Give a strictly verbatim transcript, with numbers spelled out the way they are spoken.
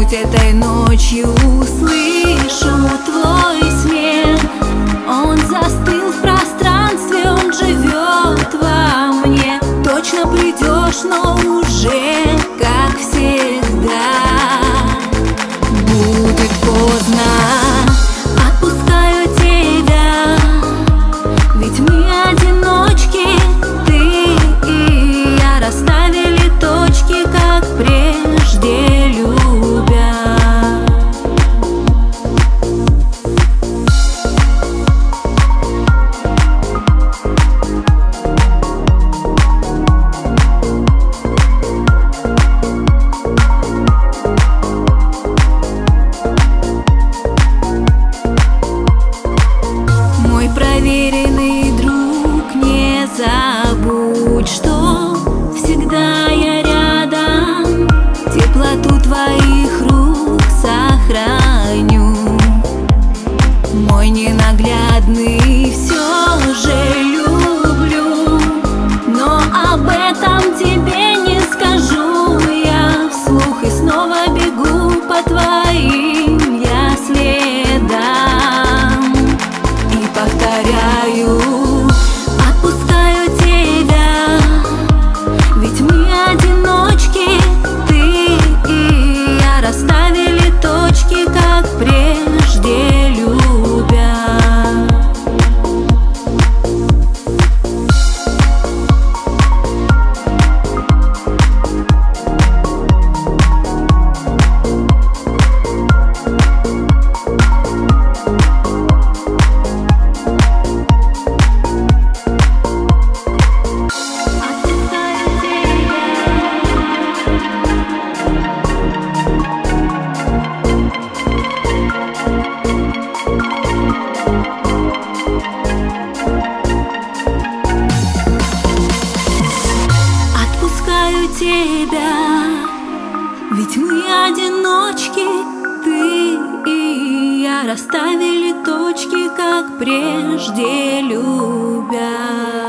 Ведь этой ночью слышу твой смех. Он застыл в пространстве, он живет во мне. Точно придешь, но уже как всегда будет поздно. Отпускаю тебя, ведь мы одиночки, ты и я расставили точки, как прежде любя. Мой проверенный друг, не забудь, что всегда я рядом. Теплоту твоих рук сохраню. Мой ненаглядный все же люблю, но об этом тебе не скажу я вслух. И снова бегу по твоим я следам и повторяю: отпускаю тебя, ведь мы одиночки, ты и я расставили точки, как прежде любя. Тебя, ведь мы одиночки, ты и я расставили точки, как прежде любя.